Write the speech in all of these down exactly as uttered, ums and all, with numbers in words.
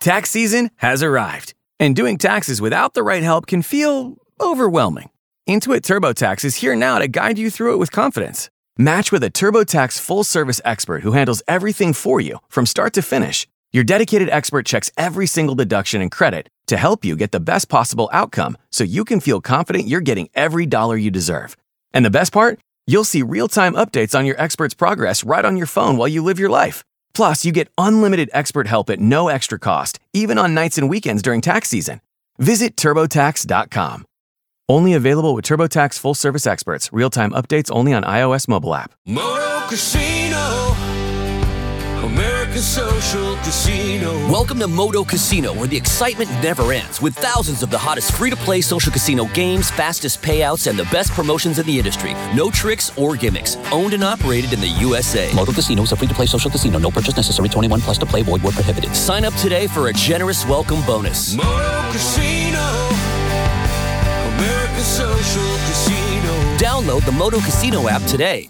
Tax season has arrived, and doing taxes without the right help can feel overwhelming. Intuit TurboTax is here now to guide you through it with confidence. Match with a TurboTax full-service expert who handles everything for you from start to finish. Your dedicated expert checks every single deduction and credit to help you get the best possible outcome so you can feel confident you're getting every dollar you deserve. And the best part? You'll see real-time updates on your expert's progress right on your phone while you live your life. Plus, you get unlimited expert help at no extra cost, even on nights and weekends during tax season. Visit TurboTax dot com. Only available with TurboTax full-service experts. Real-time updates only on iOS mobile app. Moto Casino, America's social casino. Welcome to Moto Casino, where the excitement never ends, with thousands of the hottest free-to-play social casino games, fastest payouts, and the best promotions in the industry. No tricks or gimmicks. Owned and operated in the U S A. Moto Casino is a free-to-play social casino. No purchase necessary. twenty-one plus to play. Void where prohibited. Sign up today for a generous welcome bonus. Moto Casino, America's social casino. Download the Moto Casino app today.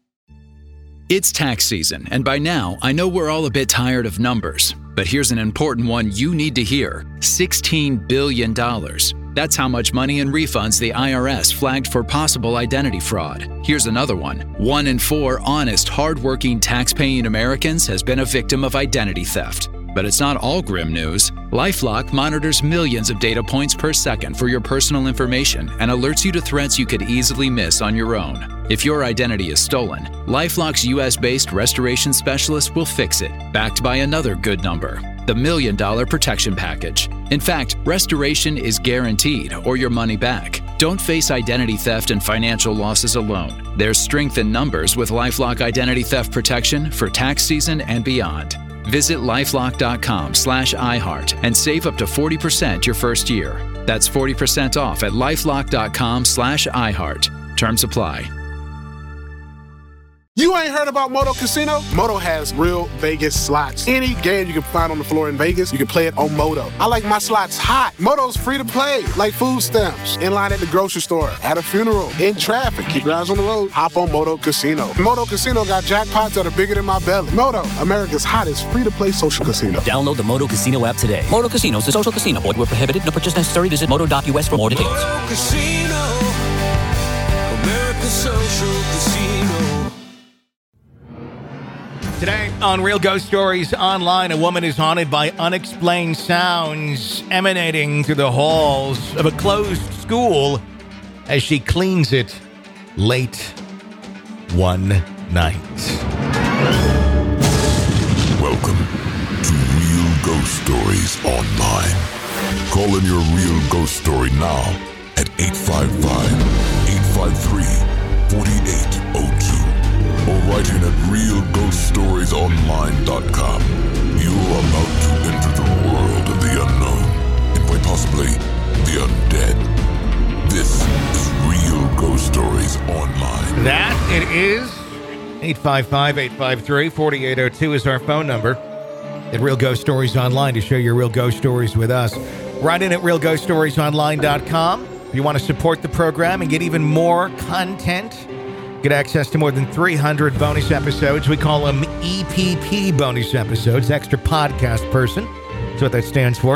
It's tax season, and by now, I know we're all a bit tired of numbers. But here's an important one you need to hear. sixteen billion dollars. That's how much money in refunds the I R S flagged for possible identity fraud. Here's another one. One in four honest, hardworking, tax-paying Americans has been a victim of identity theft. But it's not all grim news. LifeLock monitors millions of data points per second for your personal information and alerts you to threats you could easily miss on your own. If your identity is stolen, LifeLock's U S-based restoration specialist will fix it, backed by another good number, the Million Dollar Protection Package. In fact, restoration is guaranteed or your money back. Don't face identity theft and financial losses alone. There's strength in numbers with LifeLock Identity Theft Protection for tax season and beyond. Visit lifelock.com slash iHeart and save up to forty percent your first year. That's forty percent off at lifelock.com slash iHeart. Terms apply. You ain't heard about Moto Casino? Moto has real Vegas slots. Any game you can find on the floor in Vegas, you can play it on Moto. I like my slots hot. Moto's free to play, like food stamps. In line at the grocery store, at a funeral, in traffic. Keep your eyes on the road. Hop on Moto Casino. Moto Casino got jackpots that are bigger than my belly. Moto, America's hottest free-to-play social casino. Download the Moto Casino app today. Moto Casino is a social casino. Void where prohibited. No purchase necessary. Visit moto dot U S for more details. Moto Casino, America's social casino. Today on Real Ghost Stories Online, a woman is haunted by unexplained sounds emanating through the halls of a closed school as she cleans it late one night. Welcome to Real Ghost Stories Online. Call in your real ghost story now at eight five five, eight five three, four eight zero two. Or write in at real ghost stories online dot com. You are about to enter the world of the unknown, and quite possibly the undead. This is Real Ghost Stories Online. That it is. eight five five, eight five three, four eight zero two is our phone number at Real Ghost Stories Online to share your real ghost stories with us. Write in at real ghost stories online dot com. If you want to support the program and get even more content, get access to more than three hundred bonus episodes. We call them E P P bonus episodes, extra podcast person. That's what that stands for.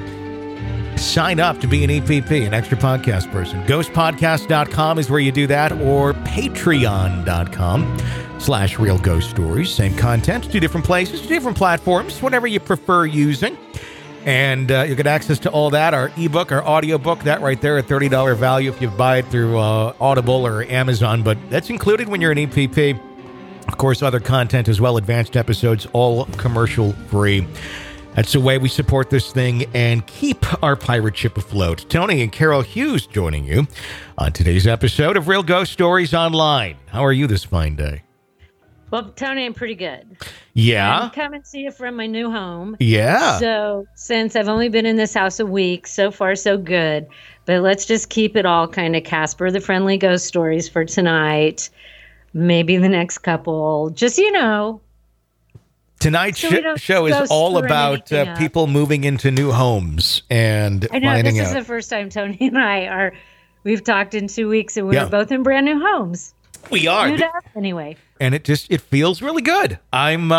Sign up to be an E P P, an extra podcast person. ghost podcast dot com is where you do that, or patreon dot com slash real ghost stories. Same content, two different places, two different platforms, whatever you prefer using. And uh, you get access to all that, our ebook, our audiobook, that right there, a thirty dollars value if you buy it through uh, Audible or Amazon. But that's included when you're an E P P. Of course, other content as well, advanced episodes, all commercial free. That's the way we support this thing and keep our pirate ship afloat. Tony and Carol Hughes joining you on today's episode of Real Ghost Stories Online. How are you this fine day? Well, Tony, I'm pretty good. Yeah? I'm coming to you from my new home. Yeah. So since I've only been in this house a week, so far so good. But let's just keep it all kind of Casper the Friendly Ghost Stories for tonight. Maybe the next couple. Just, you know. Tonight's so sh- show is all about uh, people moving into new homes and I know, finding this out. is the first time Tony and I are, we've talked in two weeks and we're Yeah. both in brand new homes. We are. New to us, anyway. And it just, it feels really good. I'm, uh,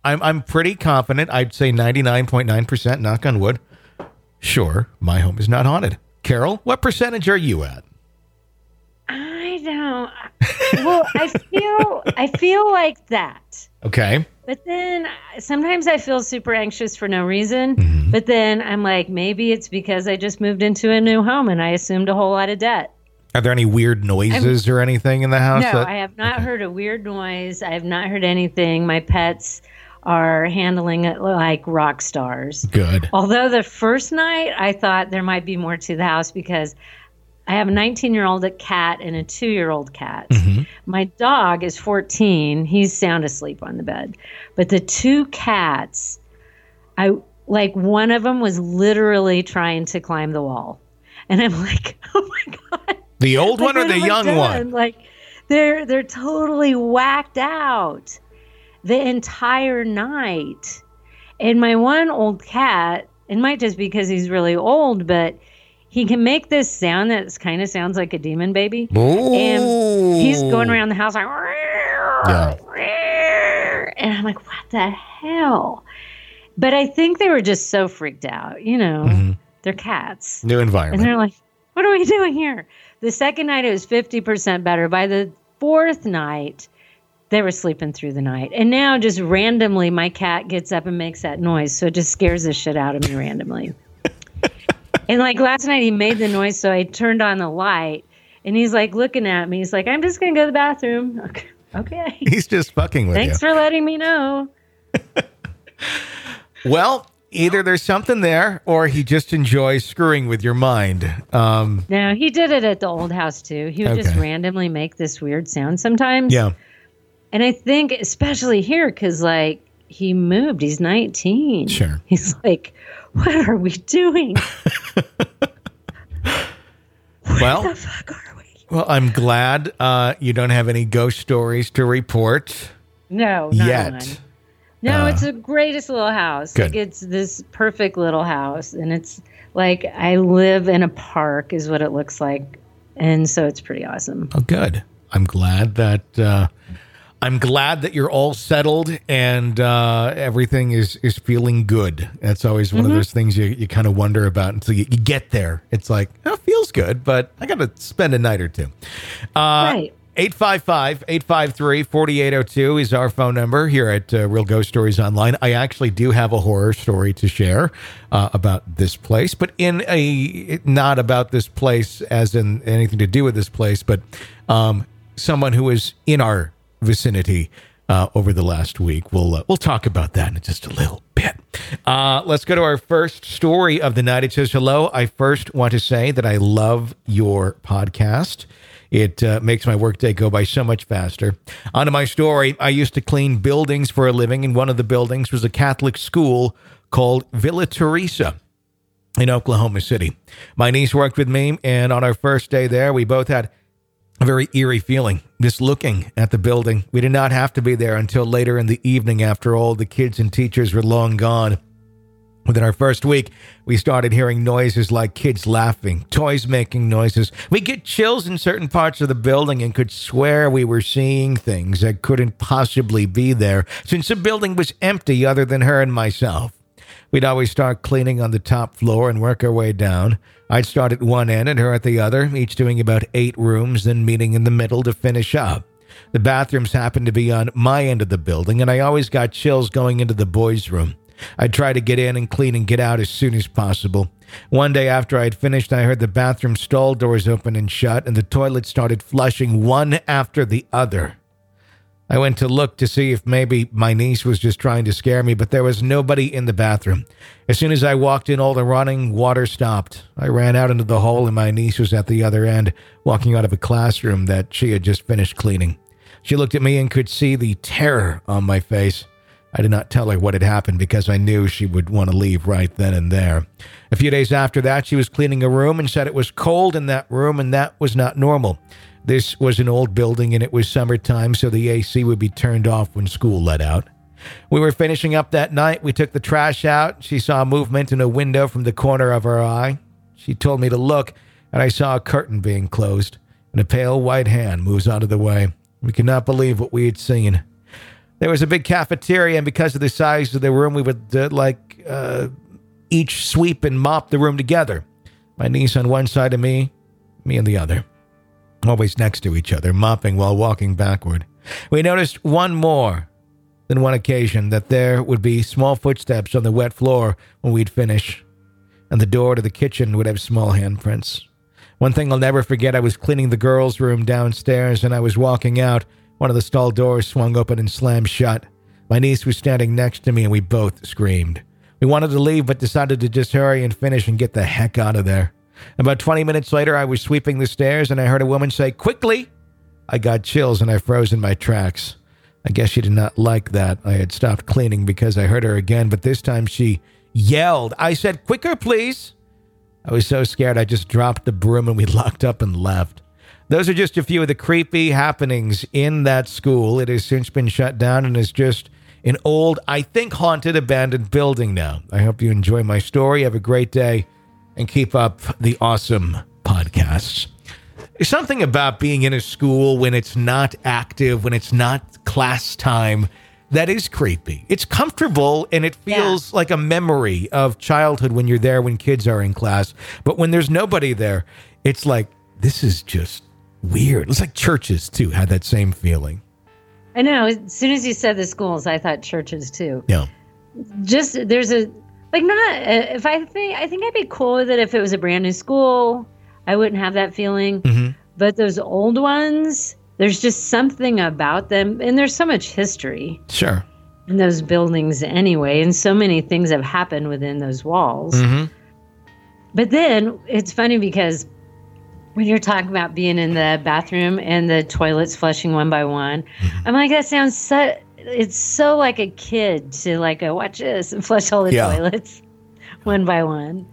I'm I'm pretty confident. I'd say ninety-nine point nine percent, knock on wood. Sure, my home is not haunted. Carol, what percentage are you at? I don't. Well, I feel I feel like that. Okay. But then sometimes I feel super anxious for no reason. Mm-hmm. But then I'm like, maybe it's because I just moved into a new home and I assumed a whole lot of debt. Are there any weird noises I'm, or anything in the house? No, that, I have not okay. heard a weird noise. I have not heard anything. My pets are handling it like rock stars. Good. Although the first night I thought there might be more to the house because I have a nineteen-year-old cat and a two-year-old cat. Mm-hmm. My dog is fourteen. He's sound asleep on the bed. But the two cats, I like one of them was literally trying to climb the wall. And I'm like, oh my God. The old like, one or the young done? one? Like they're they're totally whacked out the entire night. And my one old cat, it might just be because he's really old, but he can make this sound that kind of sounds like a demon baby. Ooh. And he's going around the house like, yeah. And I'm like, what the hell? But I think they were just so freaked out, you know, mm-hmm. They're cats. New environment. And they're like, what are we doing here? The second night, it was fifty percent better. By the fourth night, they were sleeping through the night. And now just randomly, my cat gets up and makes that noise. So it just scares the shit out of me randomly. And like last night, he made the noise. So I turned on the light and he's like looking at me. He's like, I'm just going to go to the bathroom. Okay. okay. He's just fucking with Thanks you. for letting me know. Well, either there's something there or he just enjoys screwing with your mind. Um, no, he did it at the old house too. He would okay. just randomly make this weird sound sometimes. Yeah. And I think especially here, because like he moved, he's nineteen. Sure. He's like, what are we doing? Well, Where the fuck are we? Well, I'm glad uh, you don't have any ghost stories to report. No, not yet. One. No, uh, it's the greatest little house. Good. Like it's this perfect little house, and it's like I live in a park, is what it looks like, and so it's pretty awesome. Oh, good. I'm glad that uh, I'm glad that you're all settled and uh, everything is is feeling good. That's always one mm-hmm. of those things you, you kind of wonder about until you, you get there. It's like, oh, it feels good, but I got to spend a night or two. Uh, right. eight five five, eight five three, four eight zero two is our phone number here at uh, Real Ghost Stories Online. I actually do have a horror story to share uh, about this place, but in a not about this place as in anything to do with this place, but um, someone who is in our vicinity uh, over the last week. We'll uh, we'll talk about that in just a little bit. Uh, let's go to our first story of the night. It says, hello. I first want to say that I love your podcast. It uh, makes my workday go by so much faster. On to my story. I used to clean buildings for a living, and one of the buildings was a Catholic school called Villa Teresa in Oklahoma City. My niece worked with me, and on our first day there, we both had a very eerie feeling, just looking at the building. We did not have to be there until later in the evening after all the kids and teachers were long gone. Within our first week, we started hearing noises like kids laughing, toys making noises. We get chills in certain parts of the building and could swear we were seeing things that couldn't possibly be there since the building was empty other than her and myself. We'd always start cleaning on the top floor and work our way down. I'd start at one end and her at the other, each doing about eight rooms, then meeting in the middle to finish up. The bathrooms happened to be on my end of the building, and I always got chills going into the boys' room. I'd try to get in and clean and get out as soon as possible. One day after I'd finished, I heard the bathroom stall doors open and shut, and the toilet started flushing one after the other. I went to look to see if maybe my niece was just trying to scare me, but there was nobody in the bathroom. As soon as I walked in, all the running water stopped. I ran out into the hall, and my niece was at the other end, walking out of a classroom that she had just finished cleaning. She looked at me and could see the terror on my face. I did not tell her what had happened because I knew she would want to leave right then and there. A few days after that, she was cleaning a room and said it was cold in that room, and that was not normal. This was an old building, and it was summertime, so the A C would be turned off when school let out. We were finishing up that night. We took the trash out. She saw movement in a window from the corner of her eye. She told me to look, and I saw a curtain being closed, and a pale white hand moves out of the way. We could not believe what we had seen. There was a big cafeteria, and because of the size of the room, we would uh, like uh, each sweep and mop the room together. My niece on one side of me, me on the other. Always next to each other, mopping while walking backward. We noticed one more than one occasion that there would be small footsteps on the wet floor when we'd finish, and the door to the kitchen would have small handprints. One thing I'll never forget, I was cleaning the girls' room downstairs, and I was walking out. One of the stall doors swung open and slammed shut. My niece was standing next to me, and we both screamed. We wanted to leave, but decided to just hurry and finish and get the heck out of there. About twenty minutes later, I was sweeping the stairs, and I heard a woman say, "Quickly!" I got chills, and I froze in my tracks. I guess she did not like that. I had stopped cleaning because I heard her again, but this time she yelled. I said, "Quicker, please." I was so scared I just dropped the broom and we locked up and left. Those are just a few of the creepy happenings in that school. It has since been shut down and is just an old, I think, haunted, abandoned building now. I hope you enjoy my story. Have a great day and keep up the awesome podcasts. There's something about being in a school when it's not active, when it's not class time, that is creepy. It's comfortable and it feels yeah. like a memory of childhood when you're there when kids are in class. But when there's nobody there, it's like, this is just weird. It's like churches, too, had that same feeling. I know. As soon as you said the schools, I thought churches, too. Yeah. Just, there's a, like not, if I think, I think I'd be cool with it if it was a brand new school. I wouldn't have that feeling. Mm-hmm. But those old ones, there's just something about them. And there's so much history. Sure. In those buildings anyway. And so many things have happened within those walls. Mm-hmm. But then it's funny because when you're talking about being in the bathroom and the toilets flushing one by one, mm-hmm. I'm like, that sounds so, it's so like a kid to like go, watch this and flush all the yeah. toilets one by one.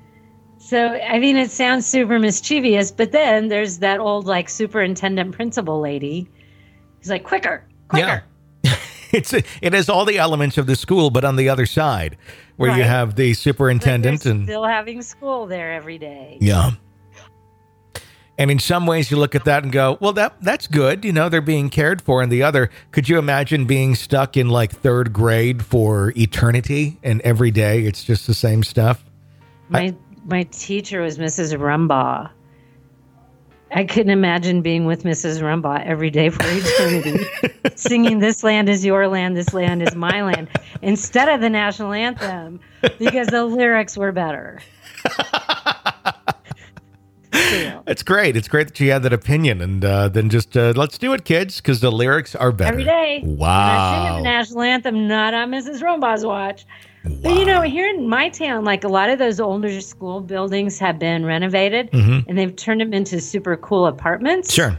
So, I mean, it sounds super mischievous, but then there's that old, like, superintendent principal lady who's like, quicker, quicker. Yeah. it's a, it has all the elements of the school, but on the other side, where right. you have the superintendent. But and still having school there every day. Yeah. And in some ways, you look at that and go, well, that that's good. You know, they're being cared for. And the other, could you imagine being stuck in, like, third grade for eternity and every day it's just the same stuff? My... I, My teacher was Missus Rumbaugh. I couldn't imagine being with Missus Rumbaugh every day for eternity, singing "This land is your land, this land is my land," instead of the national anthem, because the lyrics were better. It's great. It's great that you had that opinion, and uh, then just uh, let's do it, kids, because the lyrics are better. Every day. Wow. And I sing the national anthem, not on Missus Rumbaugh's watch. Wow. But, you know, here in my town, like a lot of those older school buildings have been renovated mm-hmm. and they've turned them into super cool apartments. Sure.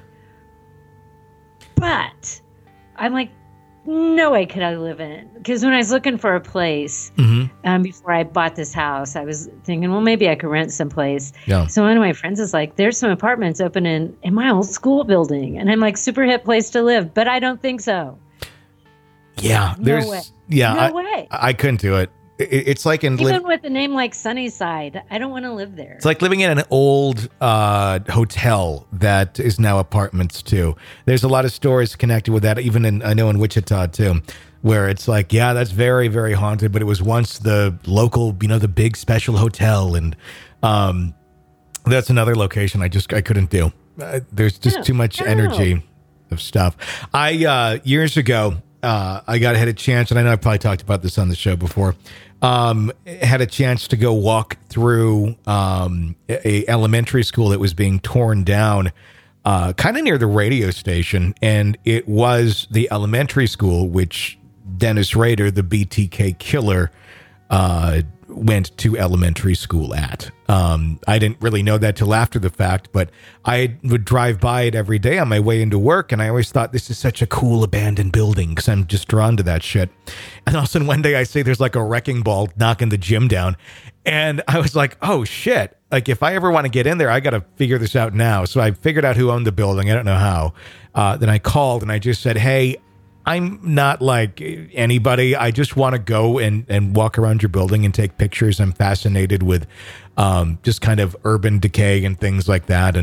But I'm like, no way could I live in it. Because when I was looking for a place mm-hmm. um, before I bought this house, I was thinking, well, maybe I could rent someplace. Yeah. So one of my friends is like, there's some apartments open in, in my old school building. And I'm like, super hip place to live. But I don't think so. Yeah. No there's way. Yeah. No I, way. I couldn't do it. It's like in even li- with a name like Sunnyside, I don't want to live there. It's like living in an old uh, hotel that is now apartments too. There's a lot of stories connected with that, even in I know in Wichita too, where it's like, yeah, that's very, very haunted, but it was once the local, you know, the big special hotel, and um, that's another location I just I couldn't do. Uh, there's just too much energy of stuff. I uh, years ago. Uh, I got had a chance, and I know I probably talked about this on the show before. Um, had a chance to go walk through um, a, a elementary school that was being torn down, uh, kind of near the radio station, and it was the elementary school which Dennis Rader, the B T K killer, uh, went to elementary school at. Um, I didn't really know that till after the fact, but I would drive by it every day on my way into work, and I always thought this is such a cool abandoned building because I'm just drawn to that shit. And all of a sudden one day I see there's like a wrecking ball knocking the gym down, and I was like, oh shit, like if I ever want to get in there, I got to figure this out now. So I figured out who owned the building. I don't know how. Uh, then I called and I just said, hey, I'm not like anybody. I just want to go and, and walk around your building and take pictures. I'm fascinated with um, just kind of urban decay and things like that. And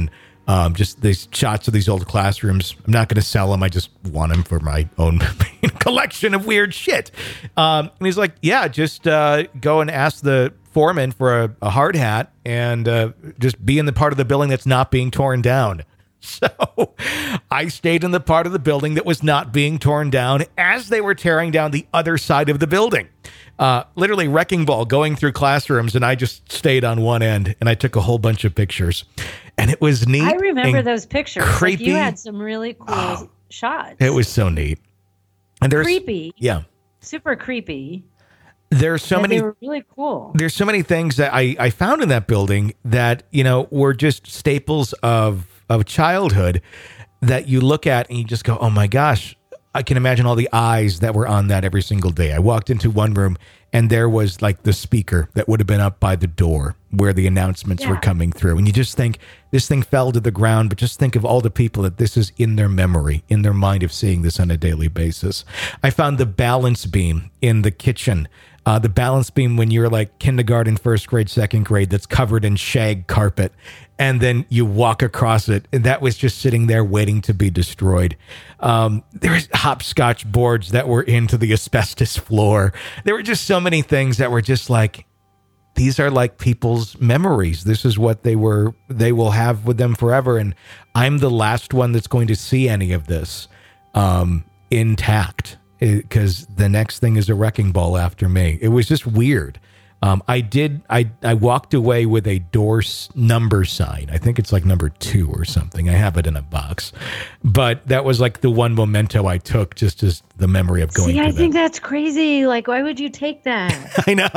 Um, just these shots of these old classrooms. I'm not going to sell them. I just want them for my own collection of weird shit. Um, and he's like, yeah, just uh, go and ask the foreman for a, a hard hat and uh, just be in the part of the building that's not being torn down. So I stayed in the part of the building that was not being torn down as they were tearing down the other side of the building. Uh, literally wrecking ball going through classrooms, and I just stayed on one end, and I took a whole bunch of pictures. And it was neat. I remember those pictures. Creepy. Like you had some really cool oh, shots. It was so neat. And there's creepy. Yeah. Super creepy. There's so yeah, many. They were really cool. There's so many things that I, I found in that building that, you know, were just staples of of childhood that you look at and you just go, oh my gosh, I can imagine all the eyes that were on that every single day. I walked into one room and there was like the speaker that would have been up by the door where the announcements yeah. were coming through. And you just think this thing fell to the ground, but just think of all the people that this is in their memory, in their mind of seeing this on a daily basis. I found the balance beam in the kitchen. Uh, the balance beam when you're like kindergarten, first grade, second grade, that's covered in shag carpet. And then you walk across it. And that was just sitting there waiting to be destroyed. Um, there's hopscotch boards that were into the asbestos floor. There were just so many things that were just like, these are like people's memories. This is what they were, they will have with them forever. And I'm the last one that's going to see any of this um, intact. Because the next thing is a wrecking ball after me. It was just weird. Um, I did. I I walked away with a door s- number sign. I think it's like number two or something. I have it in a box, but that was like the one memento I took, just as the memory of going. See, I that. think that's crazy. Like, why would you take that? I know.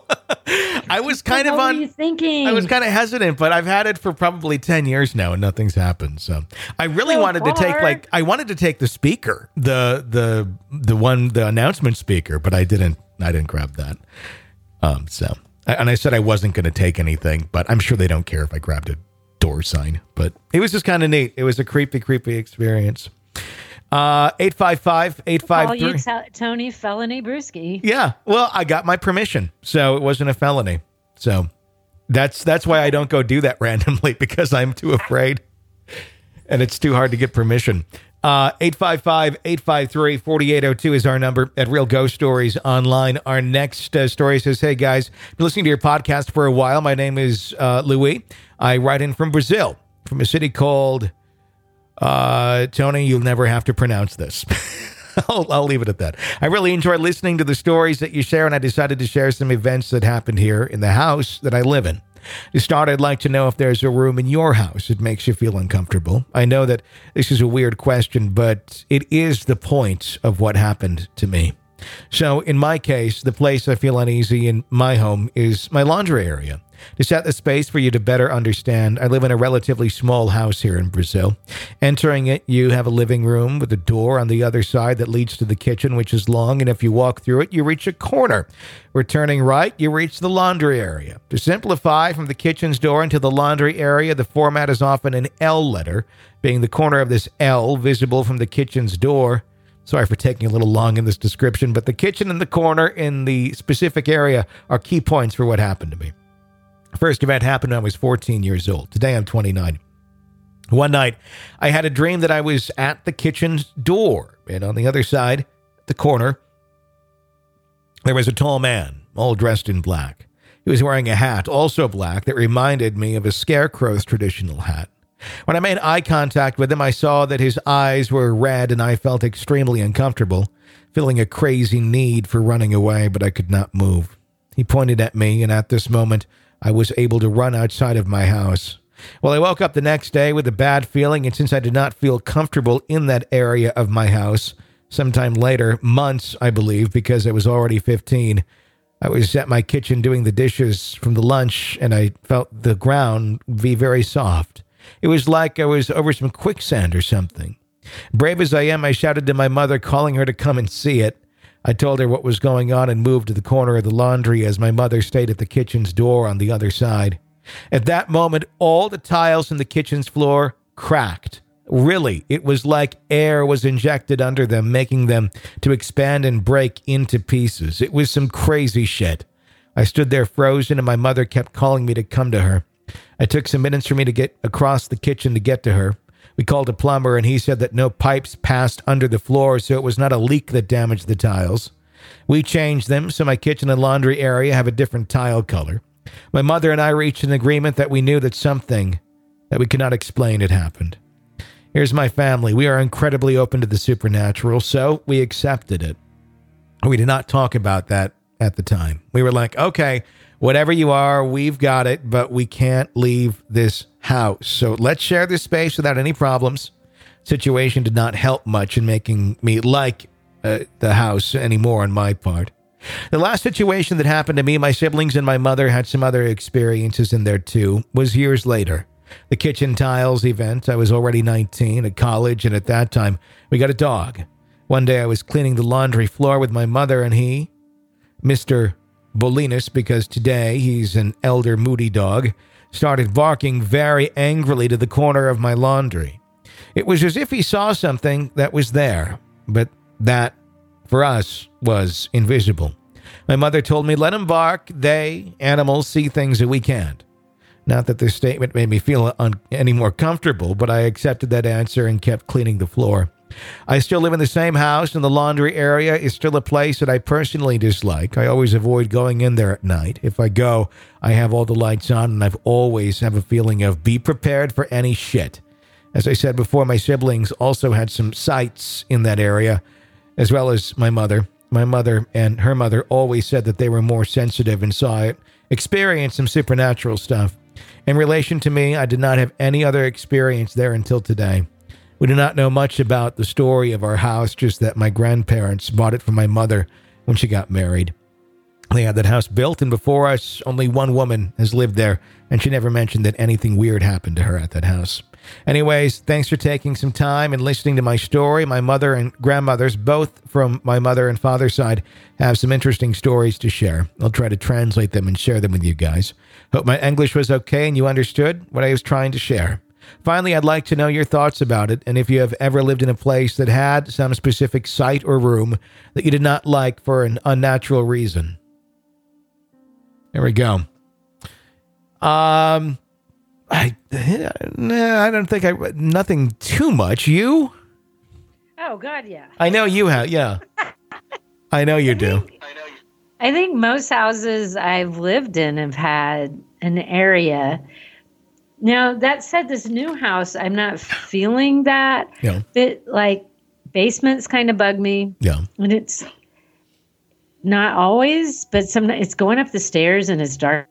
I was kind what of on. What were you thinking? I was kind of hesitant, but I've had it for probably ten years now, and nothing's happened. So I really so wanted far. to take like I wanted to take the speaker, the the the one the announcement speaker, but I didn't. I didn't grab that. Um. So and I said I wasn't going to take anything, but I'm sure they don't care if I grabbed a door sign. But it was just kind of neat. It was a creepy, creepy experience. Uh, eight five five, eight five three. Call you t- Tony Felony Brewski. Yeah. Well, I got my permission, so it wasn't a felony. So that's that's why I don't go do that randomly, because I'm too afraid. And it's too hard to get permission. Uh, eight five five, eight five three, four eight zero two is our number at Real Ghost Stories Online. Our next uh, story says, hey, guys, been listening to your podcast for a while. My name is uh, Louis. I write in from Brazil, from a city called... Uh, Tony, you'll never have to pronounce this. I'll, I'll leave it at that. I really enjoy listening to the stories that you share, and I decided to share some events that happened here in the house that I live in. To start, I'd like to know if there's a room in your house that makes you feel uncomfortable. I know that this is a weird question, but it is the point of what happened to me. So in my case, the place I feel uneasy in my home is my laundry area. To set the space for you to better understand, I live in a relatively small house here in Brazil. Entering it, you have a living room with a door on the other side that leads to the kitchen, which is long, and if you walk through it, you reach a corner. Returning right, you reach the laundry area. To simplify, from the kitchen's door into the laundry area, the format is often an L letter, being the corner of this L visible from the kitchen's door. Sorry for taking a little long in this description, but the kitchen and the corner in the specific area are key points for what happened to me. First event happened when I was fourteen years old. Today I'm twenty-nine. One night, I had a dream that I was at the kitchen's door, and on the other side, the corner, there was a tall man, all dressed in black. He was wearing a hat, also black, that reminded me of a scarecrow's traditional hat. When I made eye contact with him, I saw that his eyes were red, and I felt extremely uncomfortable, feeling a crazy need for running away, but I could not move. He pointed at me, and at this moment, I was able to run outside of my house. Well, I woke up the next day with a bad feeling, and since I did not feel comfortable in that area of my house, sometime later, months, I believe, because I was already fifteen, I was at my kitchen doing the dishes from the lunch, and I felt the ground be very soft. It was like I was over some quicksand or something. Brave as I am, I shouted to my mother, calling her to come and see it. I told her what was going on and moved to the corner of the laundry as my mother stayed at the kitchen's door on the other side. At that moment, all the tiles in the kitchen's floor cracked. Really, it was like air was injected under them, making them to expand and break into pieces. It was some crazy shit. I stood there frozen, and my mother kept calling me to come to her. It took some minutes for me to get across the kitchen to get to her. We called a plumber, and he said that no pipes passed under the floor, so it was not a leak that damaged the tiles. We changed them, so my kitchen and laundry area have a different tile color. My mother and I reached an agreement that we knew that something that we could not explain had happened. Here's my family. We are incredibly open to the supernatural, so we accepted it. We did not talk about that at the time. We were like, okay, whatever you are, we've got it, but we can't leave this house. So let's share this space without any problems. Situation did not help much in making me like uh, the house anymore on my part. The last situation that happened to me, my siblings and my mother had some other experiences in there too, was years later. The kitchen tiles event. I was already nineteen at college, and at that time, we got a dog. One day I was cleaning the laundry floor with my mother, and he, Mister Bolinas, because today he's an elder moody dog, started barking very angrily to the corner of my laundry. It was as if he saw something that was there, but that, for us, was invisible. My mother told me, let him bark. They, animals, see things that we can't. Not that this statement made me feel un- any more comfortable, but I accepted that answer and kept cleaning the floor. I still live in the same house, and the laundry area is still a place that I personally dislike. I always avoid going in there at night. If I go, I have all the lights on, and I've always have a feeling of be prepared for any shit. As I said before, my siblings also had some sights in that area, as well as my mother. My mother and her mother always said that they were more sensitive and saw it, experienced some supernatural stuff. In relation to me, I did not have any other experience there until today. We do not know much about the story of our house, just that my grandparents bought it for my mother when she got married. They had that house built, and before us, only one woman has lived there, and she never mentioned that anything weird happened to her at that house. Anyways, thanks for taking some time and listening to my story. My mother and grandmothers, both from my mother and father's side, have some interesting stories to share. I'll try to translate them and share them with you guys. Hope my English was okay and you understood what I was trying to share. Finally, I'd like to know your thoughts about it, and if you have ever lived in a place that had some specific site or room that you did not like for an unnatural reason. There we go. Um, I, I don't think I, nothing too much. You? Oh, God, yeah. I know you have, yeah. I know you do. I think most houses I've lived in have had an area. Now, that said, this new house, I'm not feeling that. Yeah. But, like, basements kind of bug me. Yeah. And it's not always, but sometimes it's going up the stairs and it's dark.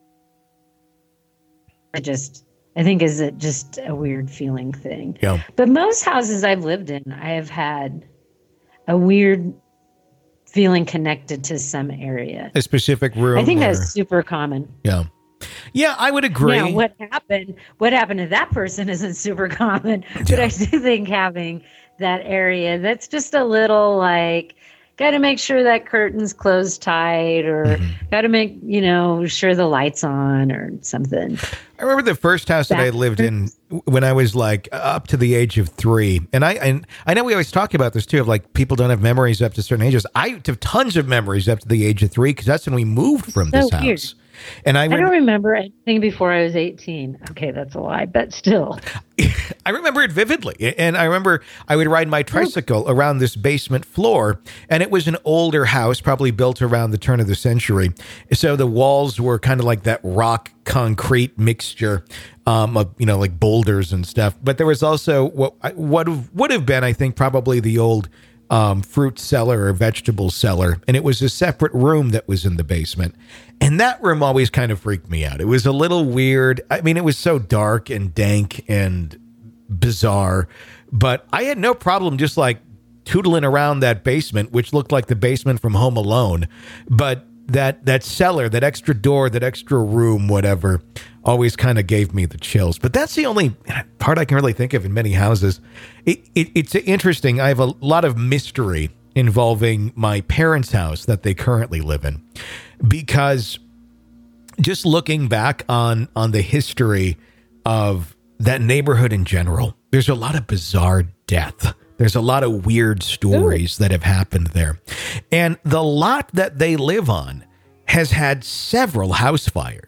I just, I think is it just a weird feeling thing. Yeah. But most houses I've lived in, I have had a weird feeling connected to some area. A specific room. I think or, that's super common. Yeah. Yeah, I would agree. Now, what happened, what happened to that person isn't super common, but Yeah. I do think having that area, that's just a little like, got to make sure that curtain's closed tight, or mm-hmm. got to make, you know, sure the light's on or something. I remember the first house that, that I lived in when I was like up to the age of three. And I and I know we always talk about this too, of like people don't have memories up to certain ages. I have tons of memories up to the age of three because that's when we moved from so this weird. house. And I, I don't remember anything before I was eighteen. Okay, that's a lie, but still. I remember it vividly. And I remember I would ride my tricycle around this basement floor, and it was an older house, probably built around the turn of the century. So the walls were kind of like that rock concrete mixture um, of, you know, like boulders and stuff. But there was also what what would have been, I think, probably the old Um, fruit cellar or vegetable cellar, and it was a separate room that was in the basement. And that room always kind of freaked me out. It was a little weird. I mean, it was so dark and dank and bizarre, but I had no problem just like tootling around that basement, which looked like the basement from Home Alone. But that that cellar, that extra door, that extra room, whatever, always kind of gave me the chills. But that's the only part I can really think of in many houses. It, it, it's interesting. I have a lot of mystery involving my parents' house that they currently live in, because just looking back on on the history of that neighborhood in general, there's a lot of bizarre death. There's a lot of weird stories Ooh. that have happened there. And the lot that they live on has had several house fires.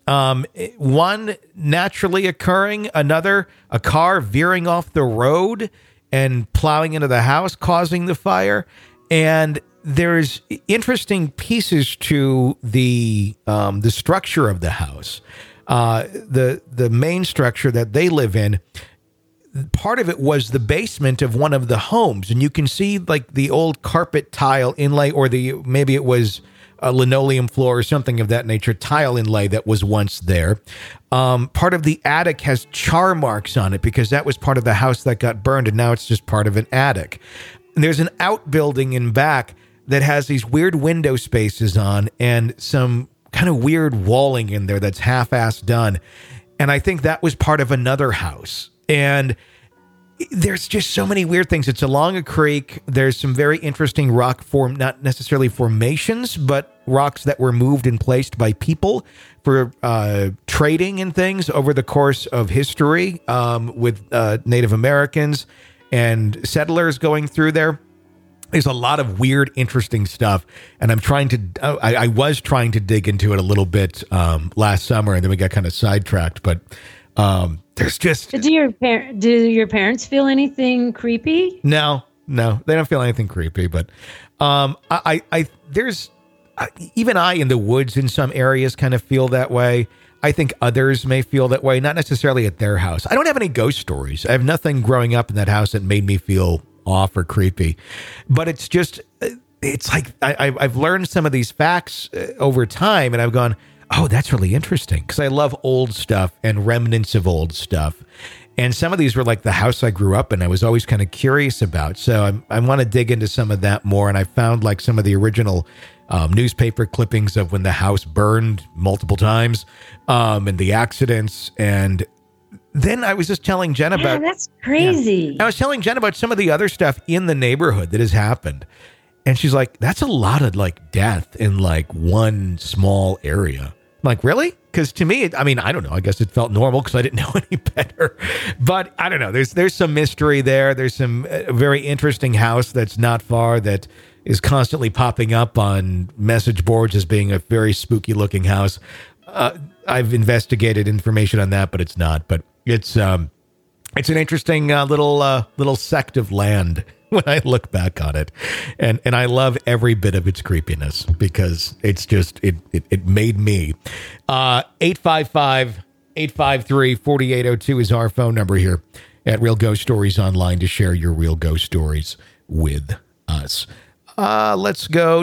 Um, one naturally occurring, another a car veering off the road and plowing into the house, causing the fire. And there's interesting pieces to the um, the structure of the house. Uh, the the main structure that they live in, part of it was the basement of one of the homes, and you can see like the old carpet tile inlay, or the maybe it was a linoleum floor or something of that nature, tile inlay that was once there. Um, part of the attic has char marks on it because that was part of the house that got burned, and now it's just part of an attic. And there's an outbuilding in back that has these weird window spaces on and some kind of weird walling in there that's half-assed done. And I think that was part of another house. And there's just so many weird things. It's along a creek. There's some very interesting rock form, not necessarily formations, but rocks that were moved and placed by people for uh, trading and things over the course of history, um, with uh, Native Americans and settlers going through there. There's a lot of weird, interesting stuff, and I'm trying to. I, I was trying to dig into it a little bit um, last summer, and then we got kind of sidetracked. But um, there's just. Do your par- do your parents feel anything creepy? No, no, they don't feel anything creepy. But um, I, I, I, there's I, even I in the woods in some areas kind of feel that way. I think others may feel that way, not necessarily at their house. I don't have any ghost stories. I have nothing growing up in that house that made me feel off or creepy, but it's just, it's like I, I've learned some of these facts over time, and I've gone, oh, that's really interesting, because I love old stuff and remnants of old stuff. And some of these were like the house I grew up in. I was always kind of curious about. So I'm, I want to dig into some of that more. And I found like some of the original um, newspaper clippings of when the house burned multiple times, um, and the accidents. And then I was just telling Jen about... Yeah, that's crazy. Yeah, I was telling Jen about some of the other stuff in the neighborhood that has happened. And she's like, that's a lot of like death in like one small area. I'm like, really? Because to me, it, I mean, I don't know. I guess it felt normal because I didn't know any better. But I don't know. There's there's some mystery there. There's some uh, very interesting house that's not far that is constantly popping up on message boards as being a very spooky looking house. Uh, I've investigated information on that, but it's not. But it's um, it's an interesting uh, little uh, little sect of land when I look back on it. And and I love every bit of its creepiness because it's just, it it, it made me. Uh, eight five five, eight five three, four eight zero two is our phone number here at Real Ghost Stories Online to share your real ghost stories with us. Uh, let's go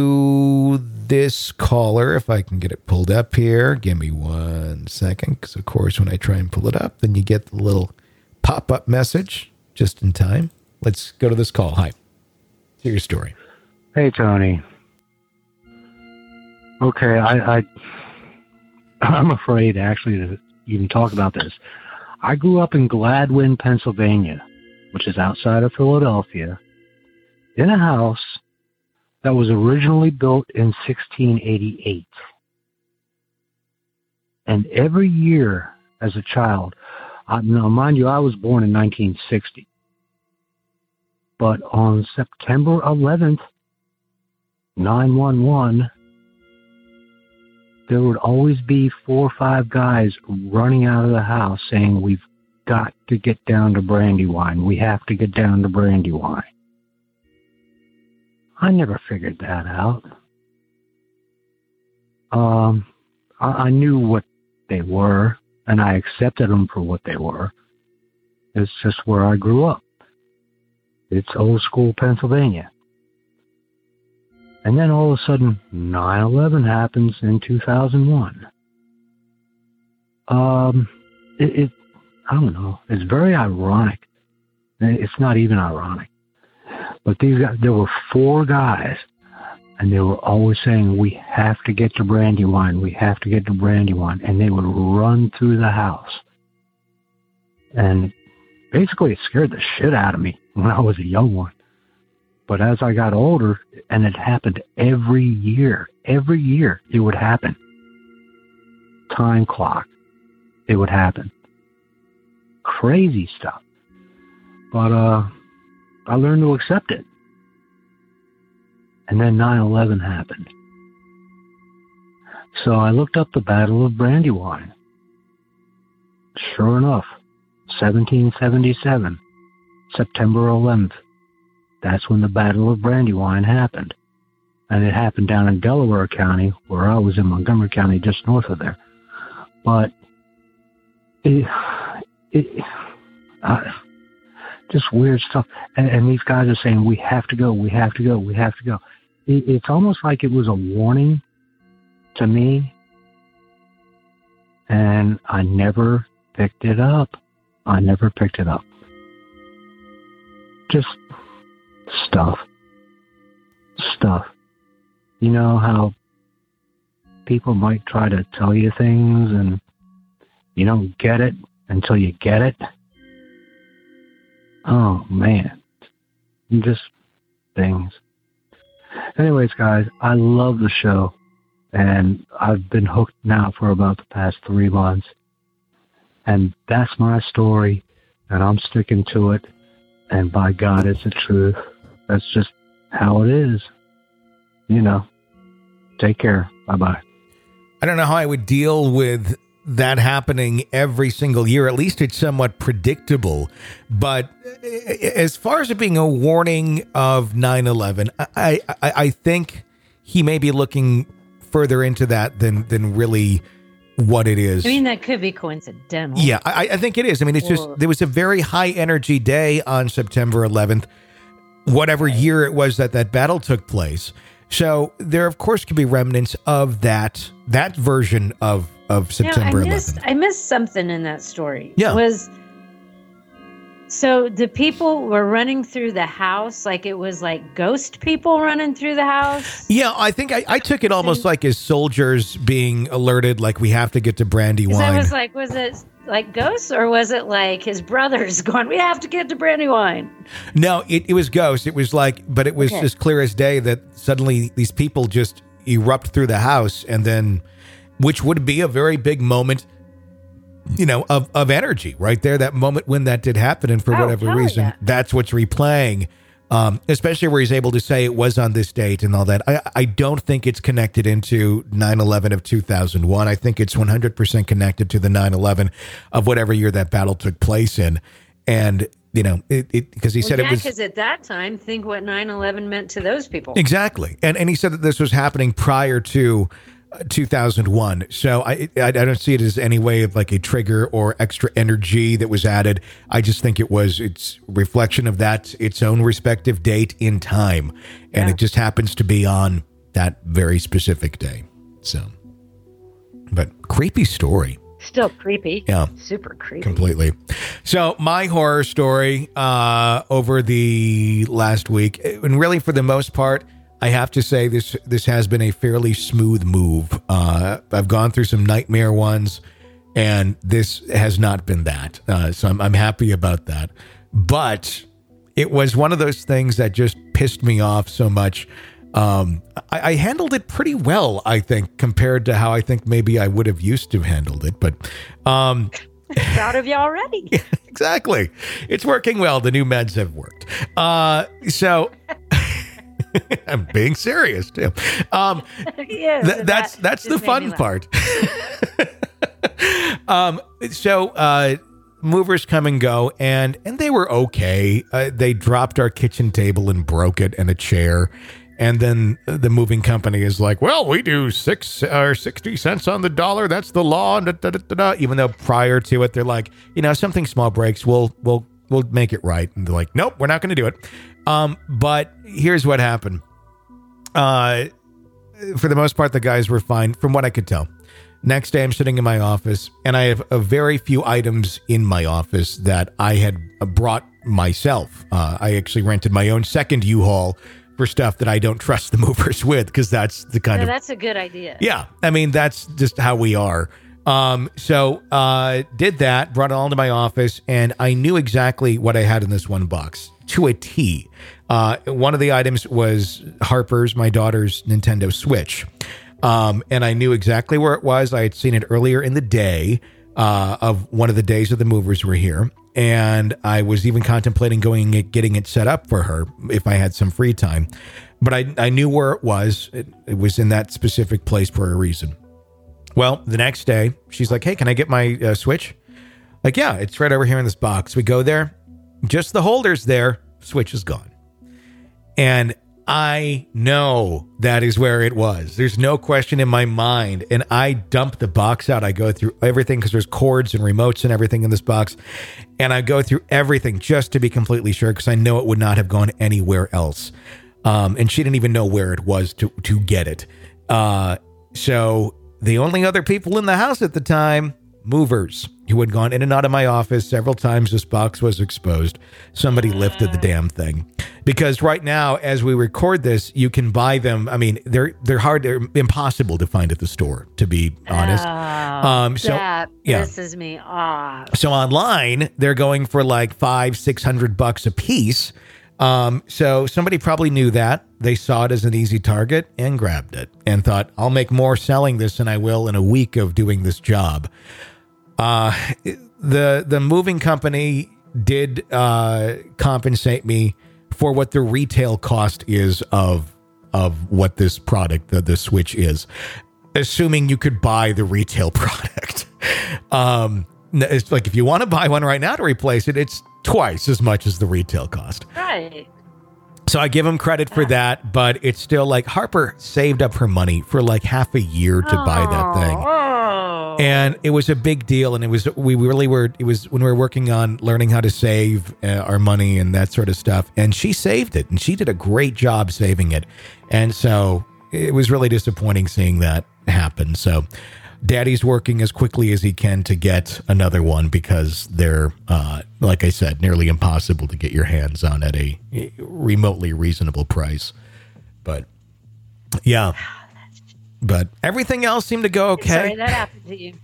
to this caller, if I can get it pulled up here. Give me one second, because of course when I try and pull it up, then you get the little pop-up message just in time. Let's go to this call. Hi. Hear your story. Hey, Tony. Okay, I, I, I'm afraid actually to even talk about this. I grew up in Gladwin, Pennsylvania, which is outside of Philadelphia, in a house that was originally built in sixteen eighty-eight. And every year as a child, I, now mind you, I was born in nineteen sixty. But on September eleventh, nine one one, there would always be four or five guys running out of the house saying, we've got to get down to Brandywine. We have to get down to Brandywine. I never figured that out. Um, I, I knew what they were, and I accepted them for what they were. It's just where I grew up. It's old school Pennsylvania. And then all of a sudden, nine eleven happens in two thousand one. Um, it, it, I don't know, it's very ironic. It's not even ironic. But these guys, there were four guys, and they were always saying, we have to get to Brandywine, we have to get to Brandywine. And they would run through the house. And basically, it scared the shit out of me when I was a young one. But as I got older, and it happened every year, every year it would happen. Time clock, it would happen. Crazy stuff. But uh, I learned to accept it. And then nine eleven happened. So I looked up the Battle of Brandywine. Sure enough, seventeen seventy-seven, September eleventh. That's when the Battle of Brandywine happened. And it happened down in Delaware County, where I was in Montgomery County, just north of there. But it, it uh, just weird stuff. And, and these guys are saying, we have to go, we have to go, we have to go. It, it's almost like it was a warning to me. And I never picked it up. I never picked it up. Just stuff. Stuff. You know how people might try to tell you things and you don't get it until you get it? Oh, man. Just things. Anyways, guys, I love the show. And I've been hooked now for about the past three months. And that's my story. And I'm sticking to it. And by God, it's the truth. That's just how it is. You know. Take care. Bye-bye. I don't know how I would deal with that happening every single year. At least it's somewhat predictable. But as far as it being a warning of nine eleven, I, I, I think he may be looking further into that than than really what it is. I mean, that could be coincidental. Yeah, I, I think it is. I mean, it's or, just, there was a very high energy day on September eleventh, whatever year it was that that battle took place. So there, of course, could be remnants of that that version of, of September you know, I missed, eleventh. I missed something in that story. Yeah. Was, so the people were running through the house like it was like ghost people running through the house? Yeah, I think I, I took it almost like as soldiers being alerted, like we have to get to Brandywine. I was like, was it like ghosts or was it like his brothers going, we have to get to Brandywine? No, it, it was ghosts. It was like, but it was Okay. as clear as day that suddenly these people just erupt through the house, and then, which would be a very big moment, you know, of, of energy right there, that moment when that did happen. And for Oh, whatever hell reason, yeah. that's what's replaying, um, especially where he's able to say it was on this date and all that. I, I don't think it's connected into nine eleven of two thousand one. I think it's one hundred percent connected to the nine eleven of whatever year that battle took place in. And, you know, it, it, because he Well, said yeah, it was. because at that time, think what nine eleven meant to those people. Exactly. And and he said that this was happening prior to uh, two thousand one. So I, I I don't see it as any way of like a trigger or extra energy that was added. I just think it was its reflection of that, its own respective date in time. And Yeah. it just happens to be on that very specific day. So, but creepy story. Still creepy. Yeah. Super creepy. Completely. So my horror story uh, over the last week, and really for the most part, I have to say this this has been a fairly smooth move. Uh, I've gone through some nightmare ones, and this has not been that. Uh, so I'm, I'm happy about that. But it was one of those things that just pissed me off so much. Um, I, I handled it pretty well, I think, compared to how I think maybe I would have used to have handled it. But um, Proud of you already. yeah, exactly. It's working well. The new meds have worked. Uh, so I'm being serious too. Um, yeah, th- so that's that that's the just made me fun laugh. part. um, so uh, movers come and go, and and they were okay. Uh, they dropped our kitchen table and broke it, and a chair. And then the moving company is like, well, we do six or sixty cents on the dollar. That's the law. And da, da, da, da, da. Even though prior to it, they're like, you know, something small breaks, we'll we'll we'll make it right. And they're like, nope, we're not going to do it. Um, but here's what happened. Uh, for the most part, the guys were fine, from what I could tell. Next day, I'm sitting in my office, and I have a very few items in my office that I had brought myself. Uh, I actually rented my own second U-Haul for stuff that I don't trust the movers with, because that's the kind No, of... that's a good idea. Yeah, I mean, that's just how we are. Um, so uh, did that, brought it all to my office, and I knew exactly what I had in this one box, to a T. Uh, one of the items was Harper's, my daughter's Nintendo Switch. Um, and I knew exactly where it was. I had seen it earlier in the day uh, of one of the days that the movers were here. And I was even contemplating going and getting it set up for her if I had some free time. But I, I knew where it was. It, it was in that specific place for a reason. Well, the next day, she's like, hey, can I get my uh, Switch? Like, yeah, it's right over here in this box. We go there. Just the holder's there. Switch is gone. And I know that is where it was. There's no question in my mind. And I dump the box out. I go through everything because there's cords and remotes and everything in this box. And I go through everything just to be completely sure because I know it would not have gone anywhere else. Um, and she didn't even know where it was to, to get it. Uh, so the only other people in the house at the time, movers who had gone in and out of my office several times. This box was exposed. Somebody lifted the damn thing. Because right now, as we record this, you can buy them. I mean, they're they're hard, they're impossible to find at the store, to be honest. Oh, um, so that yeah. pisses me off. So online, they're going for like five, six hundred bucks a piece. Um, so somebody probably knew that. They saw it as an easy target and grabbed it and thought, I'll make more selling this than I will in a week of doing this job. Uh, the the moving company did uh, compensate me for what the retail cost is of of what this product, the, the Switch is, assuming you could buy the retail product. um, it's like if you want to buy one right now to replace it, it's twice as much as the retail cost. Right. So I give him credit for that, but it's still like Harper saved up her money for like half a year to oh, buy that thing. Oh. And it was a big deal. And it was, we really were, it was when we were working on learning how to save uh, our money and that sort of stuff. And she saved it and she did a great job saving it. And so it was really disappointing seeing that happen. So Daddy's working as quickly as he can to get another one because they're, uh, like I said, nearly impossible to get your hands on at a remotely reasonable price. But yeah, but everything else seemed to go okay. Sorry that happened to you.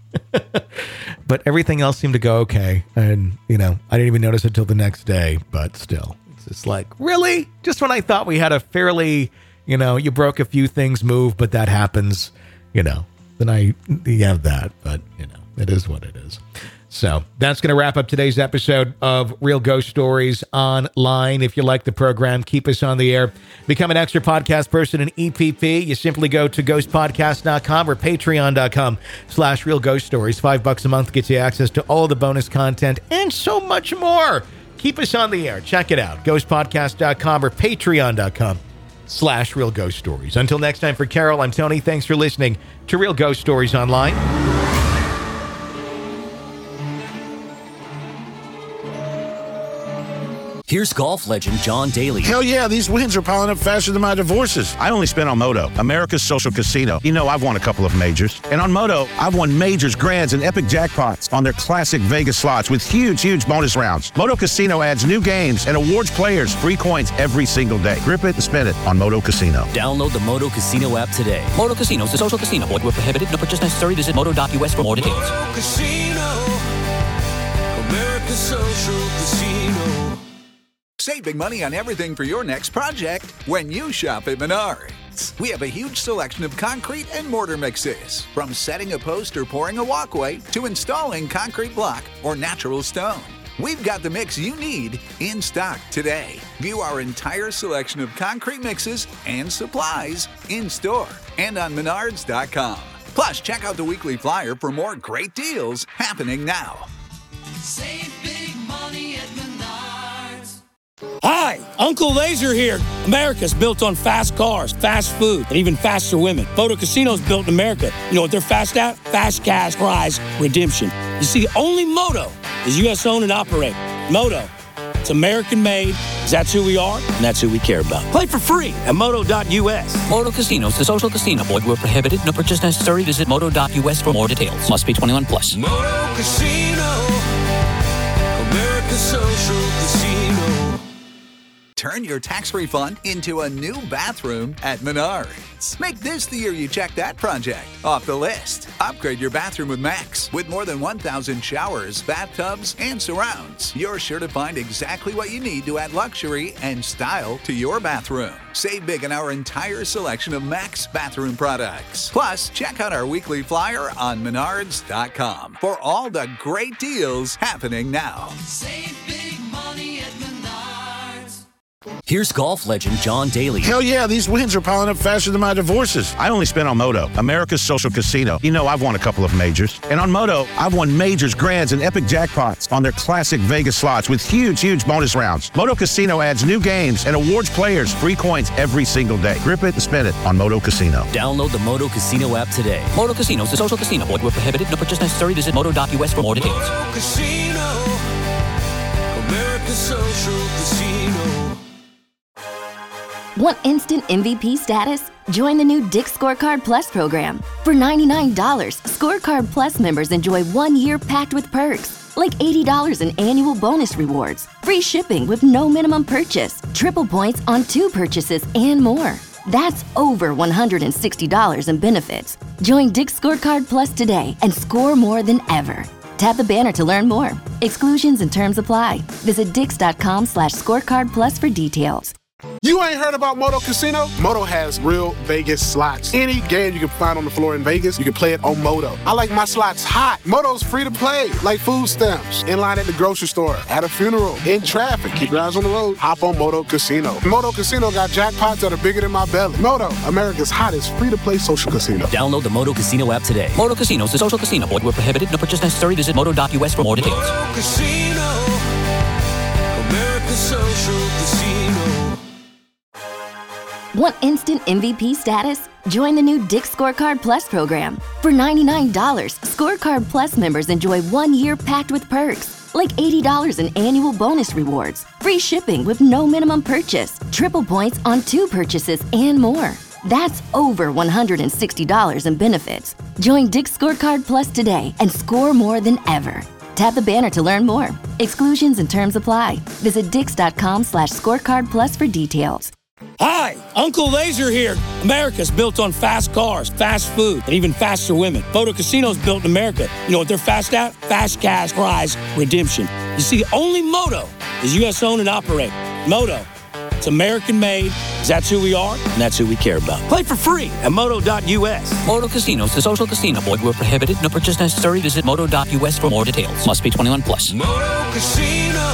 But everything else seemed to go okay. And, you know, I didn't even notice it till the next day, but still, it's just like, really? Just when I thought we had a fairly, you know, you broke a few things move, but that happens, you know. Then I you have that, but, you know, it is what it is. So that's going to wrap up today's episode of Real Ghost Stories Online. If you like the program, keep us on the air. Become an extra podcast person in E P P. You simply go to ghost podcast dot com or patreon dot com slash real ghost stories. Five bucks a month gets you access to all the bonus content and so much more. Keep us on the air. Check it out. ghost podcast dot com or patreon dot com slash real ghost stories. Until next time, for Carol, I'm Tony. Thanks for listening to Real Ghost Stories Online. Here's golf legend John Daly. Hell yeah, these wins are piling up faster than my divorces. I only spent on Moto, America's social casino. You know, I've won a couple of majors. And on Moto, I've won majors, grands, and epic jackpots on their classic Vegas slots with huge, huge bonus rounds. Moto Casino adds new games and awards players free coins every single day. Grip it and spin it on Moto Casino. Download the Moto Casino app today. Moto Casino is a social casino. Void where prohibited. No purchase necessary. Visit moto dot u s for more details. Moto Casino, America's social casino. Save big money on everything for your next project when you shop at Menards. We have a huge selection of concrete and mortar mixes, from setting a post or pouring a walkway to installing concrete block or natural stone. We've got the mix you need in stock today. View our entire selection of concrete mixes and supplies in store and on menards dot com. Plus, check out the weekly flyer for more great deals happening now. Save big money at Menards. Hi, Uncle Laser here. America's built on fast cars, fast food, and even faster women. Moto Casino's built in America. You know what they're fast at? Fast cash prize redemption. You see, only Moto is U S owned and operated. Moto, it's American made. That's who we are, and that's who we care about. Play for free at moto dot u s. Moto Casino is a social casino. Void where prohibited. No purchase necessary. Visit moto dot u s for more details. Must be twenty-one plus. Moto Casino, America's social casino. Turn your tax refund into a new bathroom at Menards. Make this the year you check that project off the list. Upgrade your bathroom with Max. With more than one thousand showers, bathtubs, and surrounds, you're sure to find exactly what you need to add luxury and style to your bathroom. Save big on our entire selection of Max bathroom products. Plus, check out our weekly flyer on menards dot com for all the great deals happening now. Save big money at Menards. Here's golf legend John Daly. Hell yeah, these wins are piling up faster than my divorces. I only spent on Moto, America's social casino. You know, I've won a couple of majors. And on Moto, I've won majors, grands, and epic jackpots on their classic Vegas slots with huge, huge bonus rounds. Moto Casino adds new games and awards players free coins every single day. Grip it and spin it on Moto Casino. Download the Moto Casino app today. Moto Casino is a social casino. Void where prohibited. No purchase necessary. Visit moto dot U S for more details. Moto Casino, America's social casino. Want instant M V P status? Join the new Dick's Scorecard Plus program. For ninety-nine dollars, Scorecard Plus members enjoy one year packed with perks, like eighty dollars in annual bonus rewards, free shipping with no minimum purchase, triple points on two purchases, and more. That's over one hundred sixty dollars in benefits. Join Dick's Scorecard Plus today and score more than ever. Tap the banner to learn more. Exclusions and terms apply. Visit dix.com slash scorecard plus for details. You ain't heard about Moto Casino? Moto has real Vegas slots. Any game you can find on the floor in Vegas, you can play it on Moto. I like my slots hot. Moto's free to play, like food stamps. In line at the grocery store, at a funeral, in traffic. Keep your eyes on the road. Hop on Moto Casino. Moto Casino got jackpots that are bigger than my belly. Moto, America's hottest free-to-play social casino. Download the Moto Casino app today. Moto Casino is a social casino. Void where prohibited. No purchase necessary. Visit moto dot U S for more details. Moto Casino, America's social casino. Want instant M V P status? Join the new Dick's Scorecard Plus program. For ninety-nine dollars, Scorecard Plus members enjoy one year packed with perks, like eighty dollars in annual bonus rewards, free shipping with no minimum purchase, triple points on two purchases, and more. That's over one hundred sixty dollars in benefits. Join Dick's Scorecard Plus today and score more than ever. Tap the banner to learn more. Exclusions and terms apply. Visit dix.com slash scorecard plus for details. Hi, Uncle Laser here. America's built on fast cars, fast food, and even faster women. Moto Casino's built in America. You know what they're fast at? Fast cash prize redemption. You see, only Moto is U S owned and operated. Moto, it's American made, because that's who we are, and that's who we care about. Play for free at moto dot U S. Moto Casino is a social casino. Void where prohibited. No purchase necessary. Visit moto dot U S for more details. Must be twenty-one plus. Moto Casino,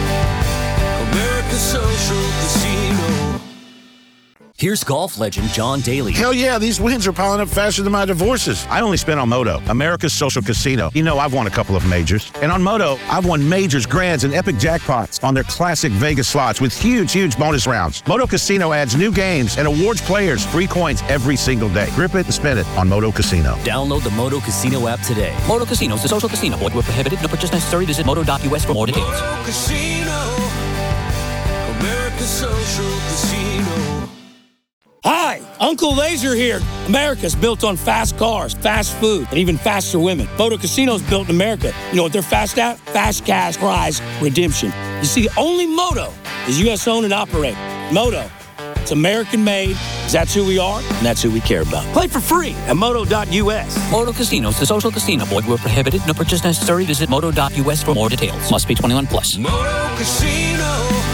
America's social casino. Here's golf legend John Daly. Hell yeah, these wins are piling up faster than my divorces. I only spent on Moto, America's social casino. You know, I've won a couple of majors. And on Moto, I've won majors, grands, and epic jackpots on their classic Vegas slots with huge, huge bonus rounds. Moto Casino adds new games and awards players free coins every single day. Grip it and spin it on Moto Casino. Download the Moto Casino app today. Moto Casino is a social casino. Void where prohibited. No purchase necessary. Visit moto dot U S for more details. Moto Casino, America's social casino. Hi, Uncle Laser here. America's built on fast cars, fast food, and even faster women. Moto Casino's built in America. You know what they're fast at? Fast cash prize redemption. You see, only Moto is U S owned and operated. Moto, it's American made, because that's who we are, and that's who we care about. Play for free at moto dot U S. Moto Casino is a social casino. Void where prohibited. No purchase necessary. Visit moto dot U S for more details. Must be twenty-one plus. Moto Casino,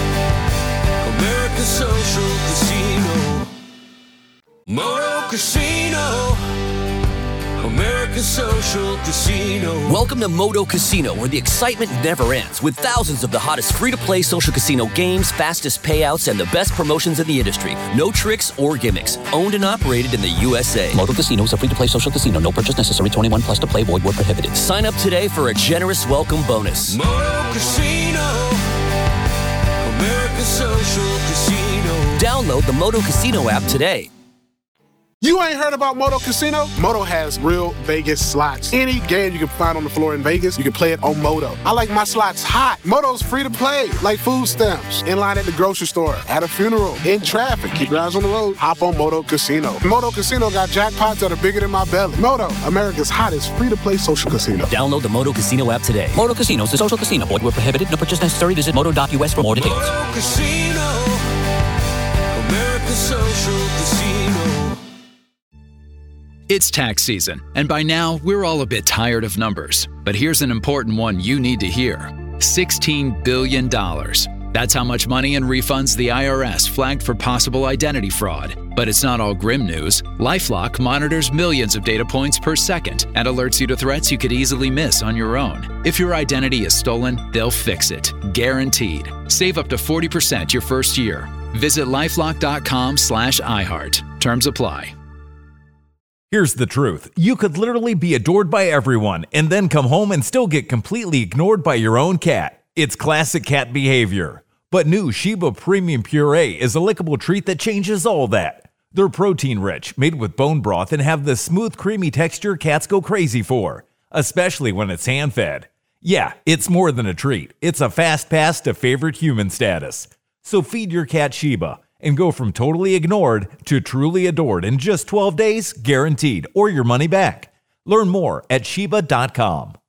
America's social casino. Moto Casino, America's social casino. Welcome to Moto Casino, where the excitement never ends, with thousands of the hottest free-to-play social casino games, fastest payouts, and the best promotions in the industry. No tricks or gimmicks. Owned and operated in the U S A. Moto Casino is a free-to-play social casino. No purchase necessary. twenty-one plus to play. Void where prohibited. Sign up today for a generous welcome bonus. Moto Casino, America's social casino. Download the Moto Casino app today. You ain't heard about Moto Casino? Moto has real Vegas slots. Any game you can find on the floor in Vegas, you can play it on Moto. I like my slots hot. Moto's free to play, like food stamps. In line at the grocery store, at a funeral, in traffic. Keep your eyes on the road. Hop on Moto Casino. Moto Casino got jackpots that are bigger than my belly. Moto, America's hottest free-to-play social casino. Download the Moto Casino app today. Moto Casino is a social casino. Void where prohibited. No purchase necessary. Visit moto dot U S for more details. Moto Casino, America's social casino. It's tax season, and by now, we're all a bit tired of numbers. But here's an important one you need to hear. sixteen billion dollars. That's how much money and refunds the I R S flagged for possible identity fraud. But it's not all grim news. LifeLock monitors millions of data points per second and alerts you to threats you could easily miss on your own. If your identity is stolen, they'll fix it, guaranteed. Save up to forty percent your first year. Visit lifelock.com slash iHeart. Terms apply. Here's the truth. You could literally be adored by everyone and then come home and still get completely ignored by your own cat. It's classic cat behavior. But new Sheba Premium Puree is a lickable treat that changes all that. They're protein-rich, made with bone broth, and have the smooth, creamy texture cats go crazy for, especially when it's hand-fed. Yeah, it's more than a treat. It's a fast pass to favorite human status. So feed your cat Sheba and go from totally ignored to truly adored in just twelve days, guaranteed, or your money back. Learn more at Sheba dot com.